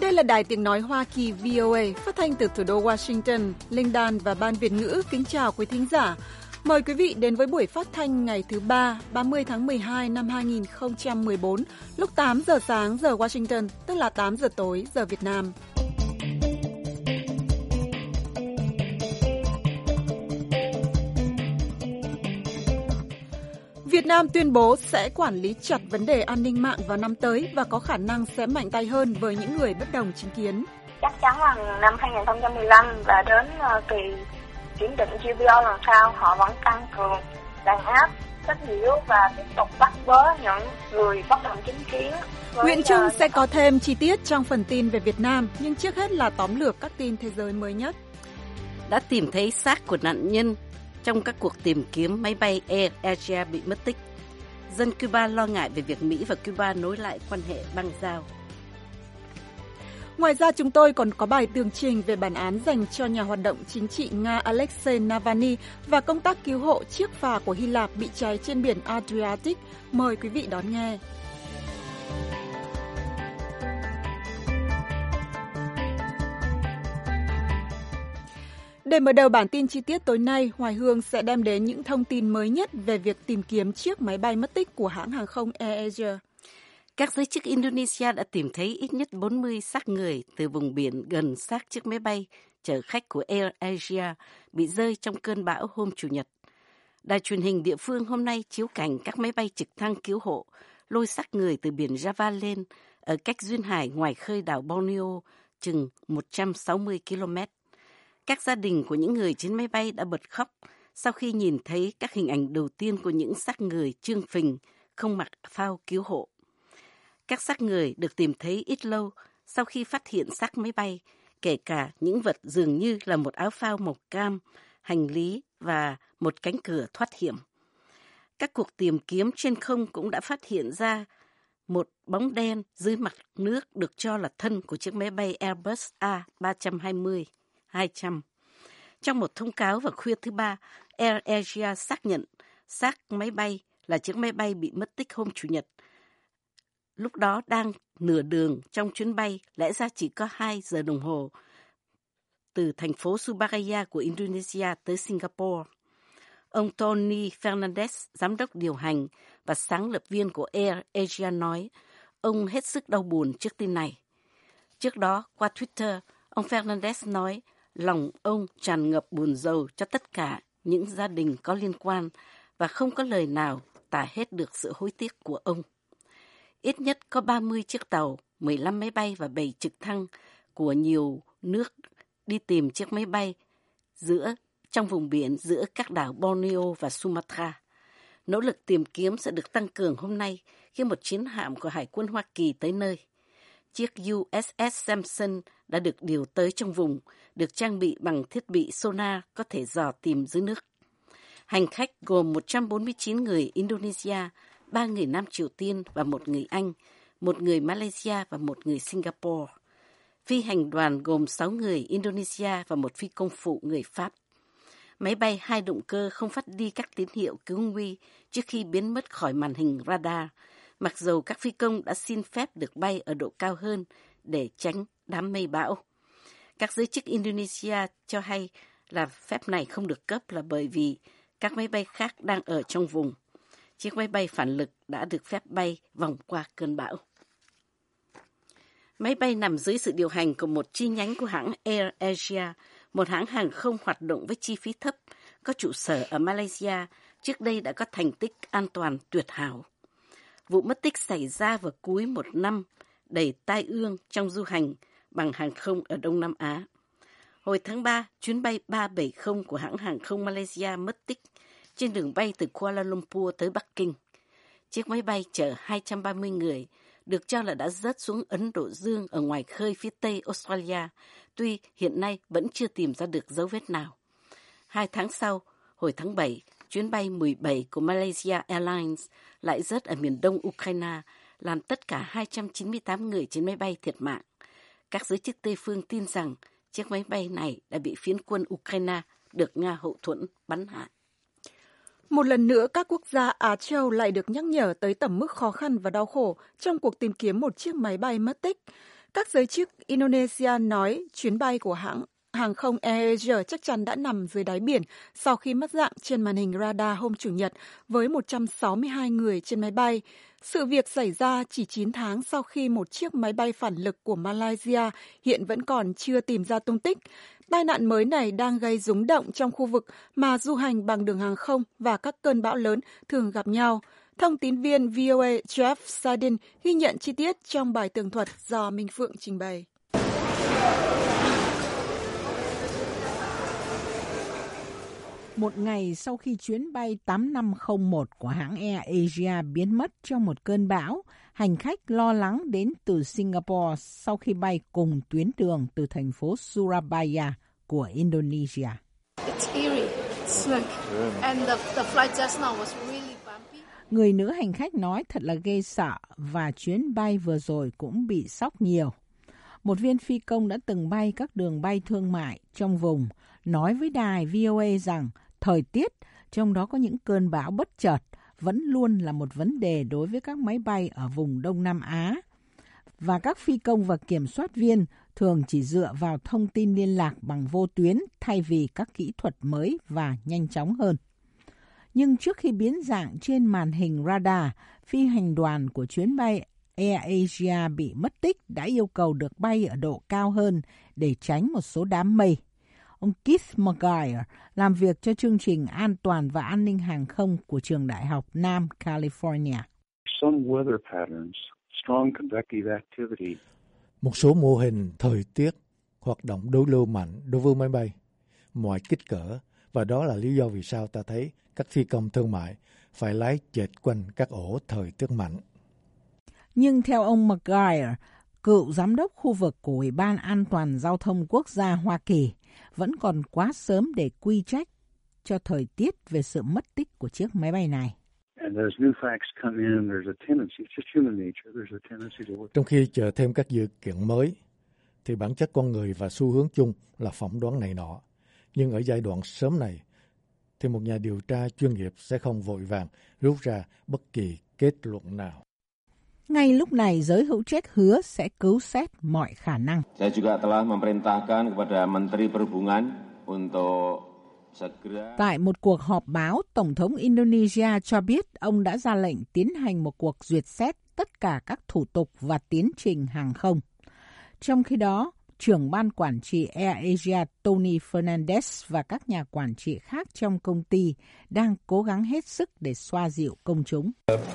Đây là Đài Tiếng Nói Hoa Kỳ VOA, phát thanh từ thủ đô Washington. Linh Đan và Ban Việt ngữ kính chào quý thính giả. Mời quý vị đến với buổi phát thanh ngày thứ Ba, 30 tháng 12 năm 2014, lúc 8 giờ sáng giờ Washington, tức là 8 giờ tối giờ Việt Nam. Việt Nam tuyên bố sẽ quản lý chặt vấn đề an ninh mạng vào năm tới và có khả năng sẽ mạnh tay hơn với những người bất đồng chính kiến. Chắc chắn là năm 2015 và đến kỳ kiểm định GPO lần sau họ vẫn tăng cường đàn áp, sách nhiễu và tiếp tục bắt bớ những người bất đồng chính kiến. Nguyễn Trung sẽ có thêm chi tiết trong phần tin về Việt Nam, nhưng trước hết là tóm lược các tin thế giới mới nhất. Đã tìm thấy xác của nạn nhân trong các cuộc tìm kiếm máy bay Air Asia bị mất tích. Dân Cuba lo ngại về việc Mỹ và Cuba nối lại quan hệ bang giao. Ngoài ra chúng tôi còn có bài tường trình về bản án dành cho nhà hoạt động chính trị Nga Alexei Navalny và công tác cứu hộ chiếc phà của Hy Lạp bị cháy trên biển Adriatic. Mời quý vị đón nghe. Để mở đầu bản tin chi tiết tối nay, Hoài Hương sẽ đem đến những thông tin mới nhất về việc tìm kiếm chiếc máy bay mất tích của hãng hàng không AirAsia. Các giới chức Indonesia đã tìm thấy ít nhất 40 xác người từ vùng biển gần xác chiếc máy bay chở khách của AirAsia bị rơi trong cơn bão hôm Chủ nhật. Đài truyền hình địa phương hôm nay chiếu cảnh các máy bay trực thăng cứu hộ lôi xác người từ biển Java lên ở cách duyên hải ngoài khơi đảo Borneo chừng 160 km. Các gia đình của những người trên máy bay đã bật khóc sau khi nhìn thấy các hình ảnh đầu tiên của những xác người trương phình không mặc phao cứu hộ. Các xác người được tìm thấy ít lâu sau khi phát hiện xác máy bay, kể cả những vật dường như là một áo phao màu cam, hành lý và một cánh cửa thoát hiểm. Các cuộc tìm kiếm trên không cũng đã phát hiện ra một bóng đen dưới mặt nước được cho là thân của chiếc máy bay Airbus A320-200. Trong một thông cáo vào khuya thứ Ba, AirAsia xác nhận xác máy bay là chiếc máy bay bị mất tích hôm Chủ nhật. Lúc đó đang nửa đường trong chuyến bay, lẽ ra chỉ có 2 giờ đồng hồ, từ thành phố Surabaya của Indonesia tới Singapore. Ông Tony Fernandes, giám đốc điều hành và sáng lập viên của AirAsia nói, ông hết sức đau buồn trước tin này. Trước đó, qua Twitter, ông Fernandes nói, lòng ông tràn ngập buồn rầu cho tất cả những gia đình có liên quan và không có lời nào tả hết được sự hối tiếc của ông. Ít nhất có 30 chiếc tàu, 15 máy bay và 7 trực thăng của nhiều nước đi tìm chiếc máy bay trong vùng biển giữa các đảo Borneo và Sumatra. Nỗ lực tìm kiếm sẽ được tăng cường hôm nay khi một chiến hạm của Hải quân Hoa Kỳ tới nơi. Chiếc USS Sampson đã được điều tới trong vùng, được trang bị bằng thiết bị sonar có thể dò tìm dưới nước. Hành khách gồm 149 người Indonesia, 3 người Nam Triều Tiên và 1 người Anh, 1 người Malaysia và 1 người Singapore. Phi hành đoàn gồm 6 người Indonesia và 1 phi công phụ người Pháp. Máy bay 2 động cơ không phát đi các tín hiệu cứu nguy trước khi biến mất khỏi màn hình radar, mặc dù các phi công đã xin phép được bay ở độ cao hơn để tránh đám mây bão. Các giới chức Indonesia cho hay là phép này không được cấp là bởi vì các máy bay khác đang ở trong vùng. Chiếc máy bay phản lực đã được phép bay vòng qua cơn bão. Máy bay nằm dưới sự điều hành của một chi nhánh của hãng AirAsia, một hãng hàng không hoạt động với chi phí thấp, có trụ sở ở Malaysia, trước đây đã có thành tích an toàn tuyệt hảo. Vụ mất tích xảy ra vào cuối một năm đầy tai ương trong du hành bằng hàng không ở Đông Nam Á. Hồi tháng 3, chuyến bay 370 của hãng hàng không Malaysia mất tích trên đường bay từ Kuala Lumpur tới Bắc Kinh. Chiếc máy bay chở 230 người được cho là đã rớt xuống Ấn Độ Dương ở ngoài khơi phía Tây Australia, tuy hiện nay vẫn chưa tìm ra được dấu vết nào. 2 tháng sau, hồi tháng 7, chuyến bay 17 của Malaysia Airlines lại rớt ở miền đông Ukraine, làm tất cả 298 người trên máy bay thiệt mạng. Các giới chức Tây phương tin rằng chiếc máy bay này đã bị phiến quân Ukraine được Nga hậu thuẫn bắn hạ. Một lần nữa, các quốc gia Á Châu lại được nhắc nhở tới tầm mức khó khăn và đau khổ trong cuộc tìm kiếm một chiếc máy bay mất tích. Các giới chức Indonesia nói chuyến bay của hãng hàng không AirAsia chắc chắn đã nằm dưới đáy biển sau khi mất dạng trên màn hình radar hôm Chủ nhật với 162 người trên máy bay. Sự việc xảy ra chỉ 9 tháng sau khi một chiếc máy bay phản lực của Malaysia hiện vẫn còn chưa tìm ra tung tích. Tai nạn mới này đang gây rúng động trong khu vực mà du hành bằng đường hàng không và các cơn bão lớn thường gặp nhau. Thông tín viên VOA Jeff Sardin ghi nhận chi tiết trong bài tường thuật do Minh Phượng trình bày. Một ngày sau khi chuyến bay 8501 của hãng AirAsia biến mất trong một cơn bão, hành khách lo lắng đến từ Singapore sau khi bay cùng tuyến đường từ thành phố Surabaya của Indonesia. Người nữ hành khách nói thật là ghê sợ và chuyến bay vừa rồi cũng bị sốc nhiều. Một viên phi công đã từng bay các đường bay thương mại trong vùng nói với đài VOA rằng thời tiết, trong đó có những cơn bão bất chợt, vẫn luôn là một vấn đề đối với các máy bay ở vùng Đông Nam Á. Và các phi công và kiểm soát viên thường chỉ dựa vào thông tin liên lạc bằng vô tuyến thay vì các kỹ thuật mới và nhanh chóng hơn. Nhưng trước khi biến dạng trên màn hình radar, phi hành đoàn của chuyến bay AirAsia bị mất tích đã yêu cầu được bay ở độ cao hơn để tránh một số đám mây. Ông Keith Maguire làm việc cho chương trình an toàn và an ninh hàng không của trường đại học Nam California. Một số mô hình thời tiết hoạt động đối lưu mạnh đối với máy bay, mọi kích cỡ, và đó là lý do vì sao ta thấy các phi công thương mại phải lái chệch quanh các ổ thời tiết mạnh. Nhưng theo ông Maguire, cựu giám đốc khu vực của Ủy ban An toàn Giao thông Quốc gia Hoa Kỳ, vẫn còn quá sớm để quy trách cho thời tiết về sự mất tích của chiếc máy bay này. Trong khi chờ thêm các dữ kiện mới, thì bản chất con người và xu hướng chung là phỏng đoán này nọ. Nhưng ở giai đoạn sớm này, thì một nhà điều tra chuyên nghiệp sẽ không vội vàng rút ra bất kỳ kết luận nào. Ngay lúc này, giới hữu trách hứa sẽ cứu xét mọi khả năng. Saya juga telah memerintahkan kepada Menteri Perhubungan untuk segera. Tại một cuộc họp báo, Tổng thống Indonesia cho biết ông đã ra lệnh tiến hành một cuộc duyệt xét tất cả các thủ tục và tiến trình hàng không. Trong khi đó, trưởng ban quản trị AirAsia Tony Fernandez và các nhà quản trị khác trong công ty đang cố gắng hết sức để xoa dịu công chúng.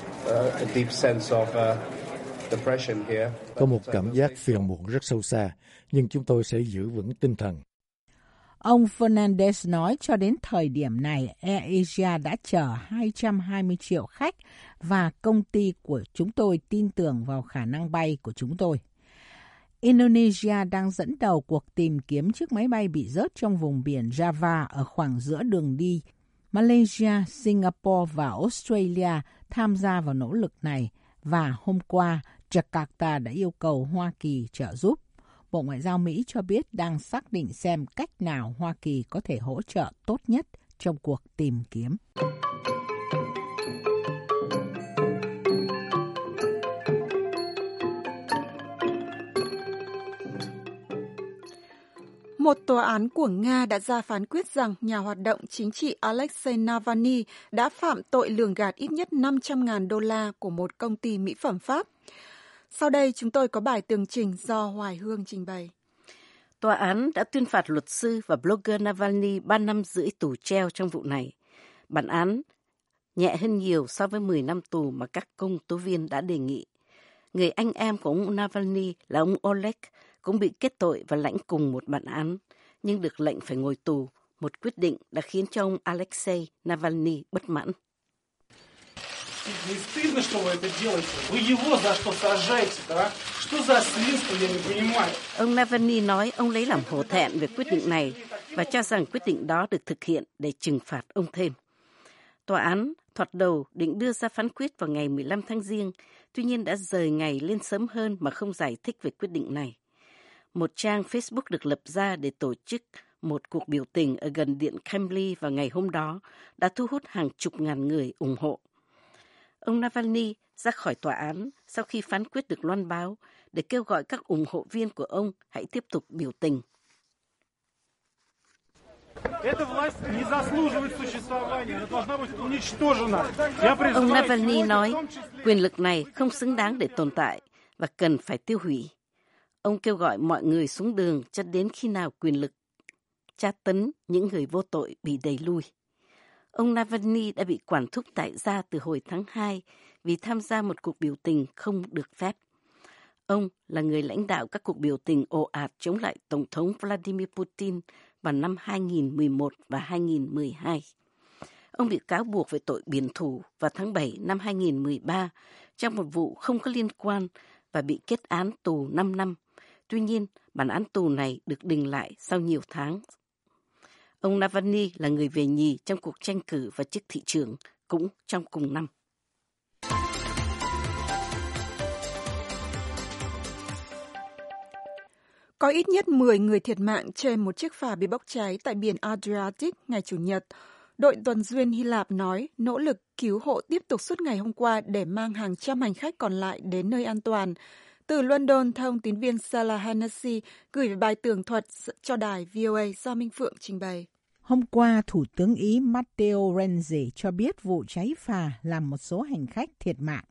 Có một cảm giác phiền muộn rất sâu xa, nhưng chúng tôi sẽ giữ vững tinh thần. Ông Fernandez nói cho đến thời điểm này, AirAsia đã chở 220 triệu khách và công ty của chúng tôi tin tưởng vào khả năng bay của chúng tôi. Indonesia đang dẫn đầu cuộc tìm kiếm chiếc máy bay bị rớt trong vùng biển Java ở khoảng giữa đường đi. Malaysia, Singapore và Australia tham gia vào nỗ lực này và hôm qua, Jakarta đã yêu cầu Hoa Kỳ trợ giúp. Bộ Ngoại giao Mỹ cho biết đang xác định xem cách nào Hoa Kỳ có thể hỗ trợ tốt nhất trong cuộc tìm kiếm. Một tòa án của Nga đã ra phán quyết rằng nhà hoạt động chính trị Alexei Navalny đã phạm tội lường gạt ít nhất 500.000 đô la của một công ty mỹ phẩm Pháp. Sau đây chúng tôi có bài tường trình do Hoài Hương trình bày. Tòa án đã tuyên phạt luật sư và blogger Navalny 3 năm rưỡi tù treo trong vụ này. Bản án nhẹ hơn nhiều so với 10 năm tù mà các công tố viên đã đề nghị. Người anh em của ông Navalny là ông Oleg cũng bị kết tội và lãnh cùng một bản án, nhưng được lệnh phải ngồi tù, một quyết định đã khiến cho ông Alexei Navalny bất mãn. Ông Navalny nói ông lấy làm hổ thẹn về quyết định này và cho rằng quyết định đó được thực hiện để trừng phạt ông thêm. Tòa án thoạt đầu định đưa ra phán quyết vào ngày 15 tháng Giêng, tuy nhiên đã dời ngày lên sớm hơn mà không giải thích về quyết định này. Một trang Facebook được lập ra để tổ chức một cuộc biểu tình ở gần điện Kremlin vào ngày hôm đó đã thu hút hàng chục ngàn người ủng hộ. Ông Navalny ra khỏi tòa án sau khi phán quyết được loan báo để kêu gọi các ủng hộ viên của ông hãy tiếp tục biểu tình. Ông Navalny nói quyền lực này không xứng đáng để tồn tại và cần phải tiêu hủy. Ông kêu gọi mọi người xuống đường cho đến khi nào quyền lực tra tấn những người vô tội bị đẩy lui. Ông Navalny đã bị quản thúc tại gia từ hồi tháng 2 vì tham gia một cuộc biểu tình không được phép. Ông là người lãnh đạo các cuộc biểu tình ồ ạt chống lại Tổng thống Vladimir Putin vào năm 2011 và 2012. Ông bị cáo buộc về tội biển thủ vào tháng 7 năm 2013 trong một vụ không có liên quan và bị kết án tù 5 năm. Tuy nhiên, bản án tù này được đình lại sau nhiều tháng. Ông Navalny là người về nhì trong cuộc tranh cử vào chức thị trưởng cũng trong cùng năm. Có ít nhất 10 người thiệt mạng trên một chiếc phà bị bốc cháy tại biển Adriatic ngày Chủ nhật. Đội tuần duyên Hy Lạp nói nỗ lực cứu hộ tiếp tục suốt ngày hôm qua để mang hàng trăm hành khách còn lại đến nơi an toàn. Từ London, thông tín viên Salah Hennessy gửi về bài tường thuật cho đài VOA do Minh Phượng trình bày. Hôm qua, Thủ tướng Ý Matteo Renzi cho biết vụ cháy phà làm một số hành khách thiệt mạng.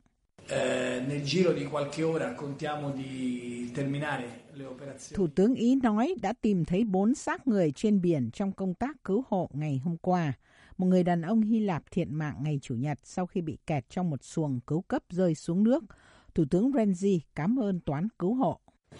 Thủ tướng Ý nói đã tìm thấy 4 xác người trên biển trong công tác cứu hộ ngày hôm qua. Một người đàn ông Hy Lạp thiệt mạng ngày Chủ nhật sau khi bị kẹt trong một xuồng cứu cấp rơi xuống nước. Thủ tướng Renzi cảm ơn toán cứu hộ.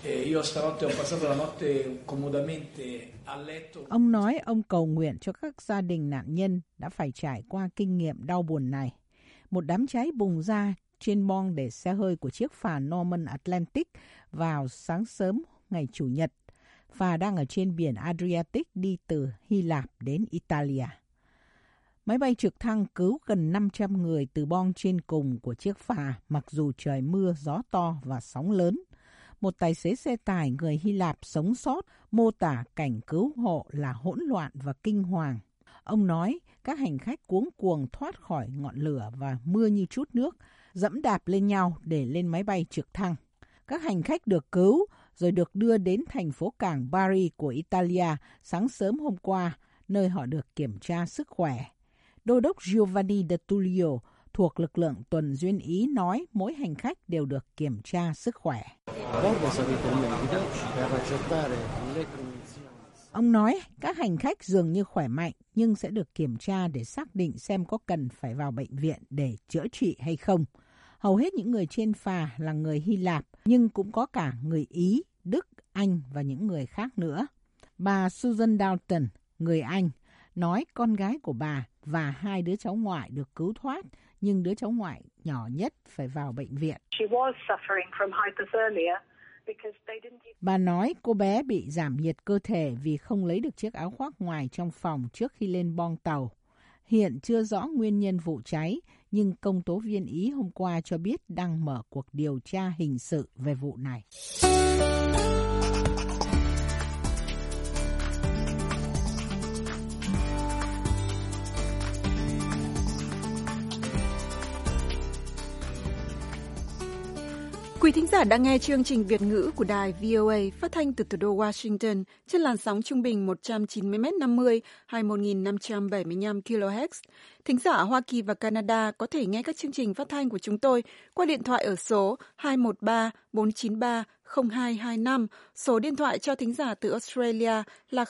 Ông nói ông cầu nguyện cho các gia đình nạn nhân đã phải trải qua kinh nghiệm đau buồn này. Một đám cháy bùng ra trên boong để xe hơi của chiếc phà Norman Atlantic vào sáng sớm ngày Chủ nhật. Phà đang ở trên biển Adriatic đi từ Hy Lạp đến Italia. Máy bay trực thăng cứu gần 500 người từ boong trên cùng của chiếc phà mặc dù trời mưa, gió to và sóng lớn. Một tài xế xe tải người Hy Lạp sống sót mô tả cảnh cứu hộ là hỗn loạn và kinh hoàng. Ông nói các hành khách cuống cuồng thoát khỏi ngọn lửa và mưa như trút nước, dẫm đạp lên nhau để lên máy bay trực thăng. Các hành khách được cứu rồi được đưa đến thành phố cảng Bari của Italia sáng sớm hôm qua, nơi họ được kiểm tra sức khỏe. Đô đốc Giovanni De Tullio thuộc lực lượng tuần duyên Ý nói mỗi hành khách đều được kiểm tra sức khỏe. Ông nói các hành khách dường như khỏe mạnh nhưng sẽ được kiểm tra để xác định xem có cần phải vào bệnh viện để chữa trị hay không. Hầu hết những người trên phà là người Hy Lạp nhưng cũng có cả người Ý, Đức, Anh và những người khác nữa. Bà Susan Dalton, người Anh, nói con gái của bà và 2 đứa cháu ngoại được cứu thoát, nhưng đứa cháu ngoại nhỏ nhất phải vào bệnh viện. Bà nói cô bé bị giảm nhiệt cơ thể vì không lấy được chiếc áo khoác ngoài trong phòng trước khi lên boong tàu. Hiện chưa rõ nguyên nhân vụ cháy, nhưng công tố viên Ý hôm qua cho biết đang mở cuộc điều tra hình sự về vụ này. Quý thính giả đang nghe chương trình Việt ngữ của đài VOA phát thanh từ thủ đô Washington trên làn sóng trung bình 190m50 21.575 kHz. Thính giả ở Hoa Kỳ và Canada có thể nghe các chương trình phát thanh của chúng tôi qua điện thoại ở số 213-493-0225. Số điện thoại cho thính giả từ Australia là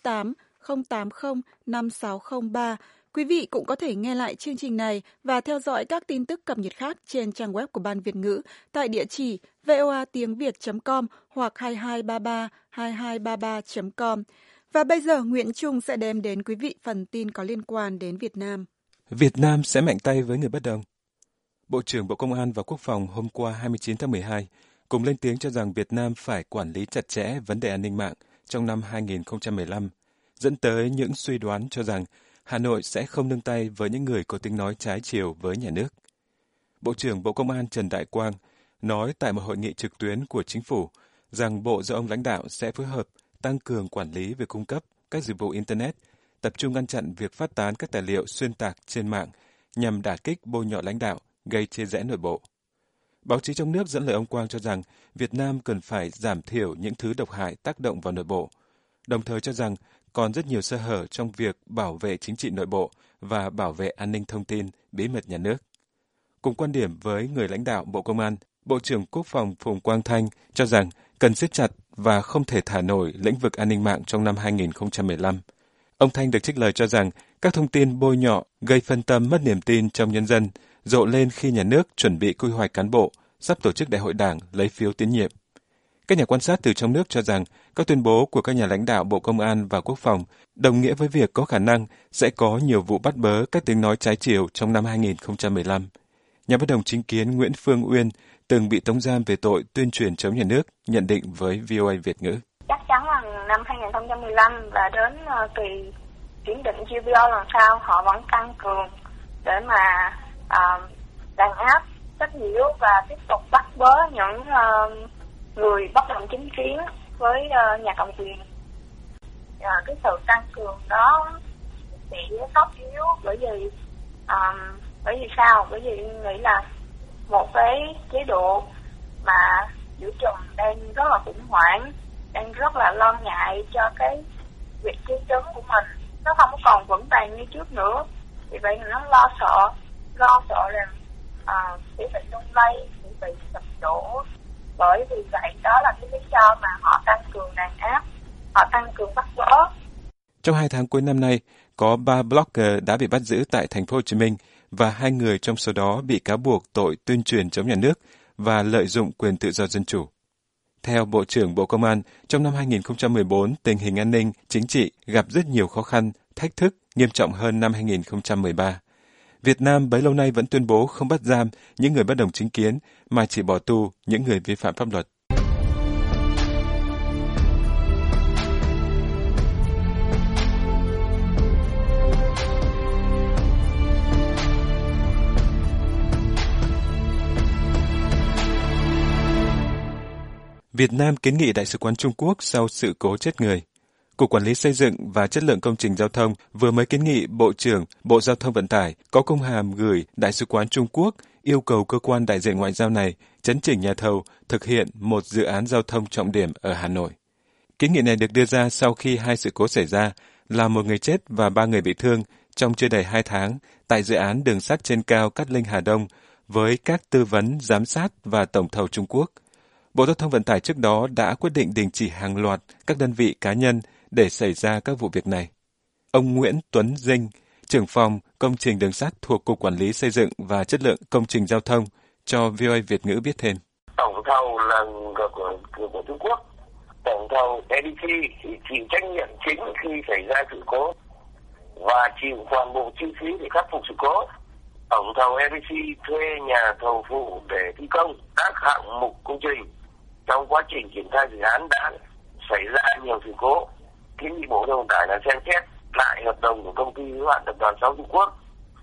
028-080-5603. Quý vị cũng có thể nghe lại chương trình này và theo dõi các tin tức cập nhật khác trên trang web của Ban Việt ngữ tại địa chỉ voatiengviet.com hoặc 2233-2233.com. Và bây giờ Nguyễn Trung sẽ đem đến quý vị phần tin có liên quan đến Việt Nam. Việt Nam sẽ mạnh tay với người bất đồng. Bộ trưởng Bộ Công an và Quốc phòng hôm qua 29 tháng 12 cùng lên tiếng cho rằng Việt Nam phải quản lý chặt chẽ vấn đề an ninh mạng trong năm 2015, dẫn tới những suy đoán cho rằng Hà Nội sẽ không nương tay với những người có tiếng nói trái chiều với nhà nước. Bộ trưởng Bộ Công an Trần Đại Quang nói tại một hội nghị trực tuyến của Chính phủ rằng Bộ do ông lãnh đạo sẽ phối hợp tăng cường quản lý về cung cấp các dịch vụ Internet, tập trung ngăn chặn việc phát tán các tài liệu xuyên tạc trên mạng nhằm đả kích bôi nhọ lãnh đạo, gây chia rẽ nội bộ. Báo chí trong nước dẫn lời ông Quang cho rằng Việt Nam cần phải giảm thiểu những thứ độc hại tác động vào nội bộ, đồng thời cho rằng còn rất nhiều sơ hở trong việc bảo vệ chính trị nội bộ và bảo vệ an ninh thông tin, bí mật nhà nước. Cùng quan điểm với người lãnh đạo Bộ Công an, Bộ trưởng Quốc phòng Phùng Quang Thanh cho rằng cần siết chặt và không thể thả nổi lĩnh vực an ninh mạng trong năm 2015. Ông Thanh được trích lời cho rằng các thông tin bôi nhọ gây phân tâm mất niềm tin trong nhân dân, rộ lên khi nhà nước chuẩn bị quy hoạch cán bộ, sắp tổ chức đại hội đảng lấy phiếu tín nhiệm. Các nhà quan sát từ trong nước cho rằng các tuyên bố của các nhà lãnh đạo Bộ Công an và Quốc phòng đồng nghĩa với việc có khả năng sẽ có nhiều vụ bắt bớ các tiếng nói trái chiều trong năm 2015. Nhà bất đồng chính kiến Nguyễn Phương Uyên từng bị tống giam về tội tuyên truyền chống nhà nước, nhận định với VOA Việt ngữ. Chắc chắn là năm 2015 và đến kỳ kiểm định GVO lần sau họ vẫn tăng cường để mà đàn áp, sách nhiễu và tiếp tục bắt bớ những người bất đồng chính kiến với nhà cầm quyền. Cái sự tăng cường đó sẽ tất yếu bởi vì sao? Bởi vì nghĩ là một cái chế độ mà giữa chừng đang rất là khủng hoảng, đang rất là lo ngại cho cái việc chiến争của mình, nó không còn vững vàng như trước nữa. Vì vậy nó lo sợ rằng sẽ bị lung lay, sẽ bị sụp đổ. Bởi vì vậy đó là cái lý do mà họ tăng cường đàn áp, họ tăng cường bắt bớ. Trong 2 tháng cuối năm nay, có 3 blogger đã bị bắt giữ tại thành phố Hồ Chí Minh và 2 người trong số đó bị cáo buộc tội tuyên truyền chống nhà nước và lợi dụng quyền tự do dân chủ. Theo Bộ trưởng Bộ Công an, trong năm 2014, tình hình an ninh, chính trị gặp rất nhiều khó khăn, thách thức nghiêm trọng hơn năm 2013. Việt Nam bấy lâu nay vẫn tuyên bố không bắt giam những người bất đồng chính kiến mà chỉ bỏ tù những người vi phạm pháp luật. Việt Nam kiến nghị Đại sứ quán Trung Quốc sau sự cố chết người. Cục Quản lý Xây dựng và Chất lượng Công trình Giao thông vừa mới kiến nghị Bộ trưởng Bộ Giao thông Vận tải có công hàm gửi Đại sứ quán Trung Quốc yêu cầu cơ quan đại diện ngoại giao này chấn chỉnh nhà thầu thực hiện một dự án giao thông trọng điểm ở Hà Nội. Kiến nghị này được đưa ra sau khi 2 sự cố xảy ra, làm 1 người chết và 3 người bị thương trong chưa đầy 2 tháng tại dự án đường sắt trên cao Cát Linh Hà Đông với các tư vấn, giám sát và tổng thầu Trung Quốc. Bộ Giao thông Vận tải trước đó đã quyết định đình chỉ hàng loạt các đơn vị cá nhân để xảy ra các vụ việc này. Ông Nguyễn Tuấn Dinh, trưởng phòng công trình đường sắt thuộc Cục Quản lý Xây dựng và Chất lượng Công trình Giao thông, cho VOA Việt ngữ biết thêm. Tổng thầu là của Trung Quốc. Tổng thầu EDC thì chịu trách nhiệm chính khi xảy ra sự cố và chịu toàn bộ chi phí để khắc phục sự cố. Tổng thầu EDC thuê nhà thầu phụ để thi công các hạng mục công trình. Trong quá trình triển khai dự án đã xảy ra nhiều sự cố. Kiến nghị Bộ Giao thông Vận tải là xem xét lại hợp đồng của công ty hữu hạn Tập đoàn 6 Trung Quốc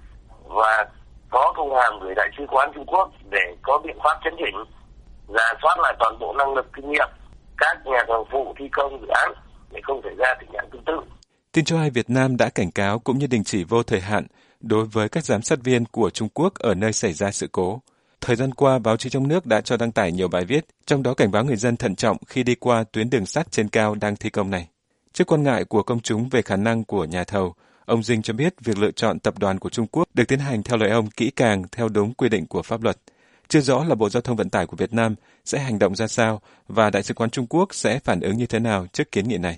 và có công hàm gửi Đại sứ quán Trung Quốc để có biện pháp chấn chỉnh, rà soát lại toàn bộ năng lực kinh nghiệm các nhà thầu phụ thi công dự án để không xảy ra tình trạng tương tự. Tin cho hay Việt Nam đã cảnh cáo cũng như đình chỉ vô thời hạn đối với các giám sát viên của Trung Quốc ở nơi xảy ra sự cố. Thời gian qua, báo chí trong nước đã cho đăng tải nhiều bài viết, trong đó cảnh báo người dân thận trọng khi đi qua tuyến đường sắt trên cao đang thi công này. Trước quan ngại của công chúng về khả năng của nhà thầu, ông Dinh cho biết việc lựa chọn tập đoàn của Trung Quốc được tiến hành theo lời ông kỹ càng theo đúng quy định của pháp luật. Chưa rõ là Bộ Giao thông Vận tải của Việt Nam sẽ hành động ra sao và Đại sứ quán Trung Quốc sẽ phản ứng như thế nào trước kiến nghị này.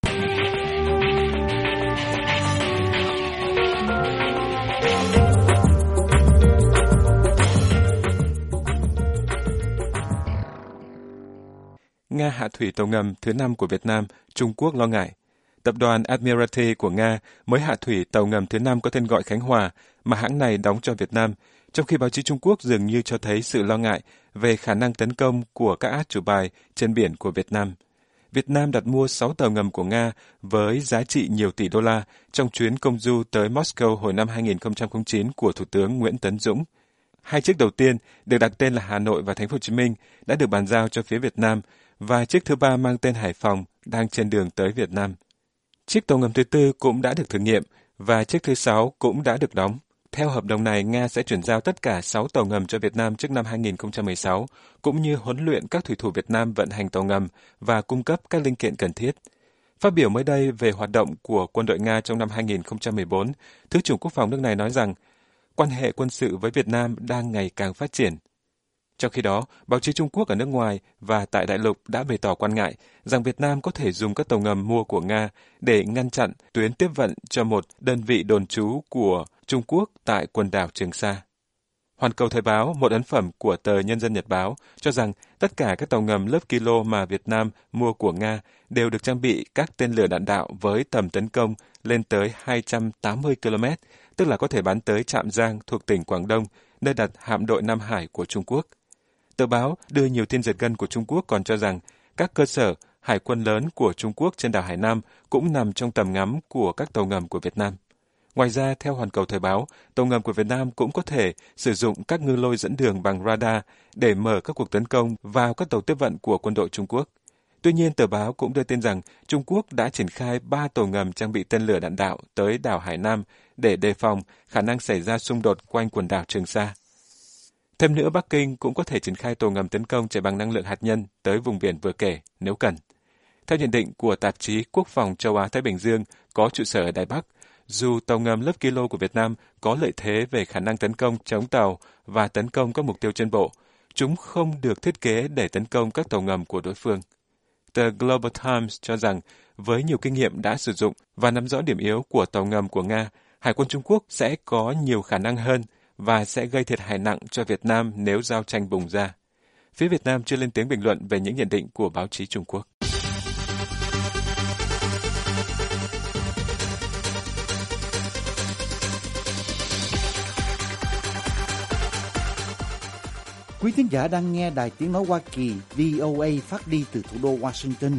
Nga hạ thủy tàu ngầm thứ 5 của Việt Nam, Trung Quốc lo ngại. Tập đoàn Admiralty của Nga mới hạ thủy tàu ngầm thứ 5 có tên gọi Khánh Hòa mà hãng này đóng cho Việt Nam, trong khi báo chí Trung Quốc dường như cho thấy sự lo ngại về khả năng tấn công của các át chủ bài trên biển của Việt Nam. Việt Nam đặt mua 6 tàu ngầm của Nga với giá trị nhiều tỷ đô la trong chuyến công du tới Moscow hồi năm 2009 của Thủ tướng Nguyễn Tấn Dũng. 2 chiếc đầu tiên được đặt tên là Hà Nội và Thành phố Hồ Chí Minh đã được bàn giao cho phía Việt Nam và chiếc thứ 3 mang tên Hải Phòng đang trên đường tới Việt Nam. Chiếc tàu ngầm thứ 4 cũng đã được thử nghiệm và chiếc thứ 6 cũng đã được đóng. Theo hợp đồng này, Nga sẽ chuyển giao tất cả 6 tàu ngầm cho Việt Nam trước năm 2016, cũng như huấn luyện các thủy thủ Việt Nam vận hành tàu ngầm và cung cấp các linh kiện cần thiết. Phát biểu mới đây về hoạt động của quân đội Nga trong năm 2014, Thứ trưởng Quốc phòng nước này nói rằng quan hệ quân sự với Việt Nam đang ngày càng phát triển. Trong khi đó, báo chí Trung Quốc ở nước ngoài và tại đại lục đã bày tỏ quan ngại rằng Việt Nam có thể dùng các tàu ngầm mua của Nga để ngăn chặn tuyến tiếp vận cho một đơn vị đồn trú của Trung Quốc tại quần đảo Trường Sa. Hoàn Cầu Thời báo, một ấn phẩm của tờ Nhân dân Nhật báo, cho rằng tất cả các tàu ngầm lớp Kilo mà Việt Nam mua của Nga đều được trang bị các tên lửa đạn đạo với tầm tấn công lên tới 280 km, tức là có thể bắn tới Trạm Giang thuộc tỉnh Quảng Đông, nơi đặt hạm đội Nam Hải của Trung Quốc. Tờ báo đưa nhiều tin giật gân của Trung Quốc còn cho rằng các cơ sở hải quân lớn của Trung Quốc trên đảo Hải Nam cũng nằm trong tầm ngắm của các tàu ngầm của Việt Nam. Ngoài ra, theo Hoàn Cầu Thời báo, tàu ngầm của Việt Nam cũng có thể sử dụng các ngư lôi dẫn đường bằng radar để mở các cuộc tấn công vào các tàu tiếp vận của quân đội Trung Quốc. Tuy nhiên, tờ báo cũng đưa tin rằng Trung Quốc đã triển khai 3 tàu ngầm trang bị tên lửa đạn đạo tới đảo Hải Nam để đề phòng khả năng xảy ra xung đột quanh quần đảo Trường Sa. Thêm nữa, Bắc Kinh cũng có thể triển khai tàu ngầm tấn công chạy bằng năng lượng hạt nhân tới vùng biển vừa kể nếu cần. Theo nhận định của tạp chí Quốc phòng Châu Á-Thái Bình Dương có trụ sở ở Đài Bắc, dù tàu ngầm lớp Kilo của Việt Nam có lợi thế về khả năng tấn công chống tàu và tấn công các mục tiêu trên bộ, chúng không được thiết kế để tấn công các tàu ngầm của đối phương. Tờ Global Times cho rằng, với nhiều kinh nghiệm đã sử dụng và nắm rõ điểm yếu của tàu ngầm của Nga, Hải quân Trung Quốc sẽ có nhiều khả năng hơn và sẽ gây thiệt hại nặng cho Việt Nam nếu giao tranh bùng ra. Phía Việt Nam chưa lên tiếng bình luận về những nhận định của báo chí Trung Quốc. Quý thính giả đang nghe Đài Tiếng Nói Hoa Kỳ VOA phát đi từ thủ đô Washington.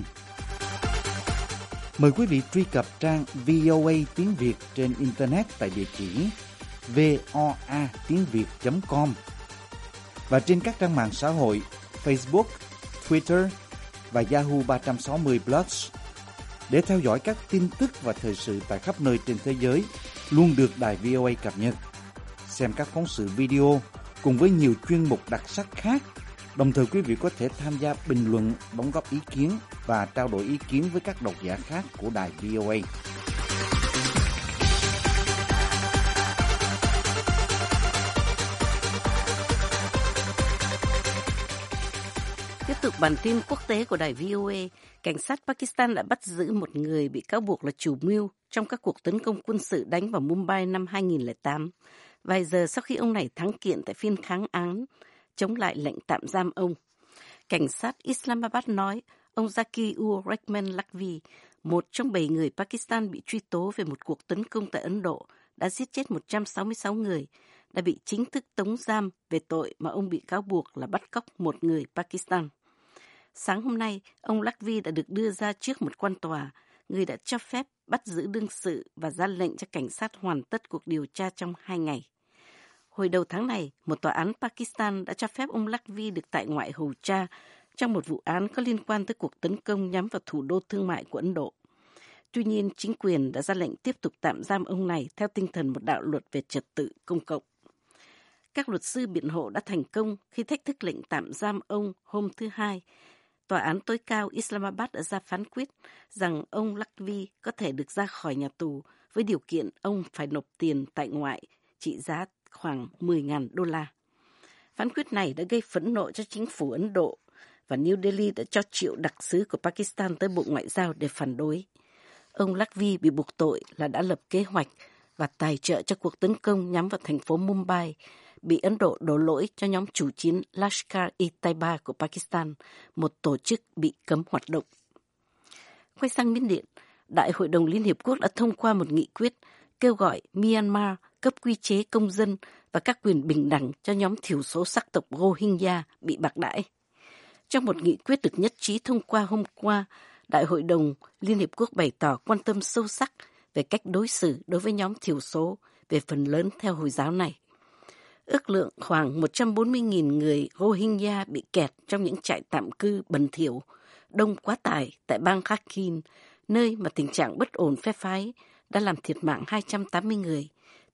Mời quý vị truy cập trang VOA tiếng Việt trên Internet tại địa chỉ voatiengviet.com và trên các trang mạng xã hội Facebook, Twitter và Yahoo 360 Plus để theo dõi các tin tức và thời sự tại khắp nơi trên thế giới luôn được Đài VOA cập nhật. Xem các phóng sự video cùng với nhiều chuyên mục đặc sắc khác. Đồng thời quý vị có thể tham gia bình luận, đóng góp ý kiến và trao đổi ý kiến với các độc giả khác của Đài VOA. Tiếp tục bản tin quốc tế của Đài VOA, cảnh sát Pakistan đã bắt giữ một người bị cáo buộc là chủ mưu trong các cuộc tấn công quân sự đánh vào Mumbai năm 2008, vài giờ sau khi ông này thắng kiện tại phiên kháng án chống lại lệnh tạm giam ông. Cảnh sát Islamabad nói ông Zakir-ur-Rahman Lakvi, một trong 7 người Pakistan bị truy tố về một cuộc tấn công tại Ấn Độ, đã giết chết 166 người, đã bị chính thức tống giam về tội mà ông bị cáo buộc là bắt cóc một người Pakistan. Sáng hôm nay, ông Lakvi đã được đưa ra trước một quan tòa, người đã cho phép bắt giữ đương sự và ra lệnh cho cảnh sát hoàn tất cuộc điều tra trong 2 ngày. Hồi đầu tháng này, một tòa án Pakistan đã cho phép ông Lakvi được tại ngoại hầu tra trong một vụ án có liên quan tới cuộc tấn công nhắm vào thủ đô thương mại của Ấn Độ. Tuy nhiên, chính quyền đã ra lệnh tiếp tục tạm giam ông này theo tinh thần một đạo luật về trật tự công cộng. Các luật sư biện hộ đã thành công khi thách thức lệnh tạm giam ông hôm thứ Hai. Tòa án tối cao Islamabad đã ra phán quyết rằng ông Lakvi có thể được ra khỏi nhà tù với điều kiện ông phải nộp tiền tại ngoại trị giá khoảng 10.000 đô la. Phán quyết này đã gây phẫn nộ cho chính phủ Ấn Độ và New Delhi đã cho triệu đặc sứ của Pakistan tới Bộ Ngoại giao để phản đối. Ông Lakvi bị buộc tội là đã lập kế hoạch và tài trợ cho cuộc tấn công nhắm vào thành phố Mumbai, bị Ấn Độ đổ lỗi cho nhóm chủ chiến Lashkar-e-Taiba của Pakistan, một tổ chức bị cấm hoạt động. Quay sang Miến Điện, Đại hội đồng Liên Hiệp Quốc đã thông qua một nghị quyết kêu gọi Myanmar cấp quy chế công dân và các quyền bình đẳng cho nhóm thiểu số sắc tộc Rohingya bị bạc đãi. Trong một nghị quyết được nhất trí thông qua hôm qua, Đại hội đồng Liên Hiệp Quốc bày tỏ quan tâm sâu sắc về cách đối xử đối với nhóm thiểu số, về phần lớn theo Hồi giáo này. Ước lượng khoảng 140.000 người Rohingya bị kẹt trong những trại tạm cư bẩn thỉu, đông quá tải tại bang Rakhine, nơi mà tình trạng bất ổn phe phái đã làm thiệt mạng 280 người,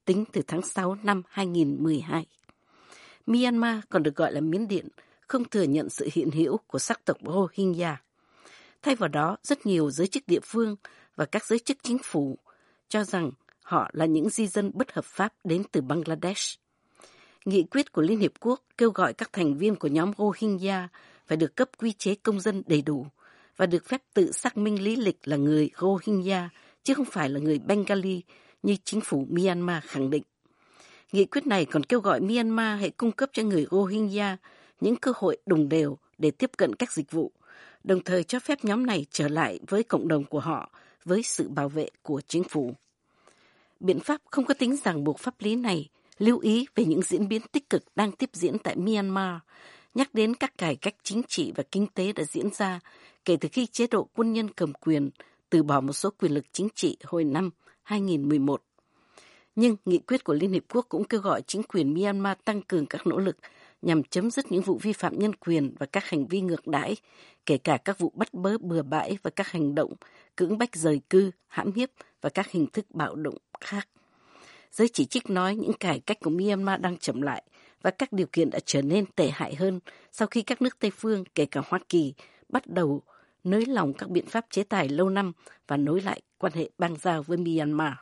tính từ tháng 6 năm 2012. Myanmar, còn được gọi là Miến Điện, không thừa nhận sự hiện hữu của sắc tộc Rohingya. Thay vào đó, rất nhiều giới chức địa phương và các giới chức chính phủ cho rằng họ là những di dân bất hợp pháp đến từ Bangladesh. Nghị quyết của Liên Hiệp Quốc kêu gọi các thành viên của nhóm Rohingya phải được cấp quy chế công dân đầy đủ và được phép tự xác minh lý lịch là người Rohingya, chứ không phải là người Bengali như chính phủ Myanmar khẳng định. Nghị quyết này còn kêu gọi Myanmar hãy cung cấp cho người Rohingya những cơ hội đồng đều để tiếp cận các dịch vụ, đồng thời cho phép nhóm này trở lại với cộng đồng của họ với sự bảo vệ của chính phủ. Biện pháp không có tính ràng buộc pháp lý này lưu ý về những diễn biến tích cực đang tiếp diễn tại Myanmar, nhắc đến các cải cách chính trị và kinh tế đã diễn ra kể từ khi chế độ quân nhân cầm quyền từ bỏ một số quyền lực chính trị hồi năm 2011. Nhưng nghị quyết của Liên Hiệp Quốc cũng kêu gọi chính quyền Myanmar tăng cường các nỗ lực nhằm chấm dứt những vụ vi phạm nhân quyền và các hành vi ngược đãi, kể cả các vụ bắt bớ bừa bãi và các hành động cưỡng bách rời cư, hãm hiếp và các hình thức bạo động khác. Giới chỉ trích nói những cải cách của Myanmar đang chậm lại và các điều kiện đã trở nên tệ hại hơn sau khi các nước Tây phương, kể cả Hoa Kỳ, bắt đầu nới lỏng các biện pháp chế tài lâu năm và nối lại quan hệ bang giao với Myanmar.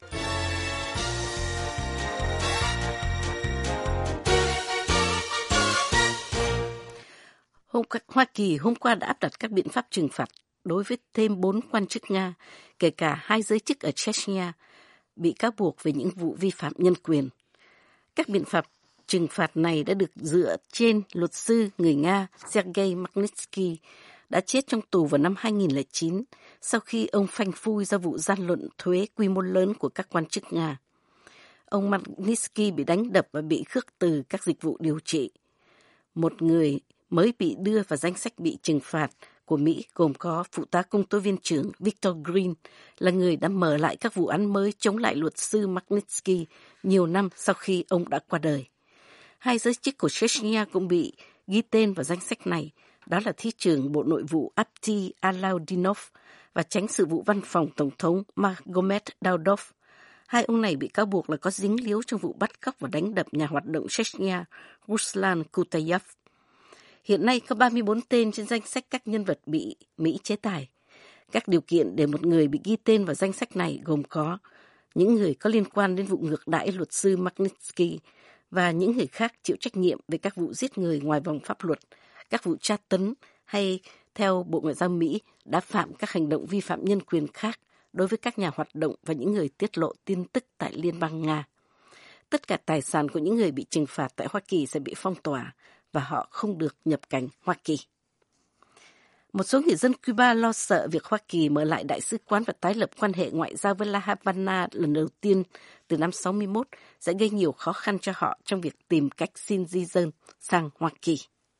Hoa Kỳ hôm qua đã áp đặt các biện pháp trừng phạt đối với thêm 4 quan chức Nga, kể cả 2 giới chức ở Chechnya, bị cáo buộc về những vụ vi phạm nhân quyền. Các biện pháp trừng phạt này đã được dựa trên luật sư người Nga Sergei Magnitsky đã chết trong tù vào năm 2009 sau khi ông phanh phui ra vụ gian lận thuế quy mô lớn của các quan chức Nga. Ông Magnitsky bị đánh đập và bị khước từ các dịch vụ điều trị. Một người mới bị đưa vào danh sách bị trừng phạt của Mỹ gồm có phụ tá công tố viên trưởng Victor Green, là người đã mở lại các vụ án mới chống lại luật sư Magnitsky nhiều năm sau khi ông đã qua đời. 2 giới chức của Chechnya cũng bị ghi tên vào danh sách này, đó là Thứ trưởng Bộ Nội vụ Abdi Alaudinov và Chánh sự vụ Văn phòng Tổng thống Magomed Daudov. 2 ông này bị cáo buộc là có dính líu trong vụ bắt cóc và đánh đập nhà hoạt động Chechnya Ruslan Kutayev. Hiện nay có 34 tên trên danh sách các nhân vật bị Mỹ chế tài. Các điều kiện để một người bị ghi tên vào danh sách này gồm có những người có liên quan đến vụ ngược đãi luật sư Magnitsky và những người khác chịu trách nhiệm về các vụ giết người ngoài vòng pháp luật, các vụ tra tấn hay, theo Bộ Ngoại giao Mỹ, đã phạm các hành động vi phạm nhân quyền khác đối với các nhà hoạt động và những người tiết lộ tin tức tại Liên bang Nga. Tất cả tài sản của những người bị trừng phạt tại Hoa Kỳ sẽ bị phong tỏa và họ không được nhập cảnh Hoa Kỳ. Một số người dân Cuba lo sợ việc Hoa Kỳ mở lại đại sứ quán và tái lập quan hệ ngoại giao với La Habana lần đầu tiên từ năm 61 sẽ gây nhiều khó khăn cho họ trong việc tìm cách xin di dân sang Hoa Kỳ.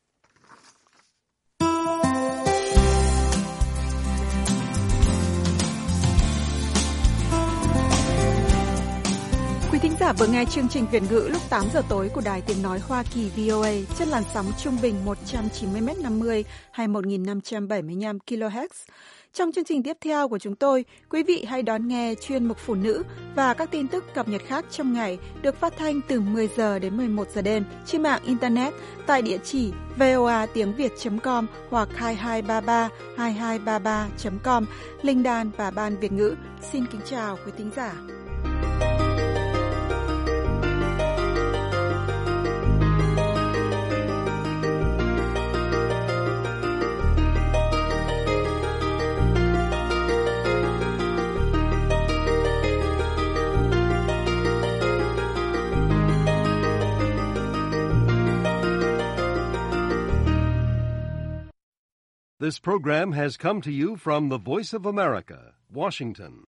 Quý thính giả vừa nghe chương trình Việt ngữ lúc 8 giờ tối của Đài Tiếng Nói Hoa Kỳ VOA trên làn sóng trung bình 190m50 hay 1575 kHz. Trong chương trình tiếp theo của chúng tôi, quý vị hãy đón nghe chuyên mục Phụ nữ và các tin tức cập nhật khác trong ngày được phát thanh từ 10 giờ đến 11 giờ đêm trên mạng Internet tại địa chỉ voatiengviet.com hoặc 2233 Linh Đan và Ban Việt ngữ. Xin kính chào quý thính giả. This program has come to you from the Voice of America, Washington.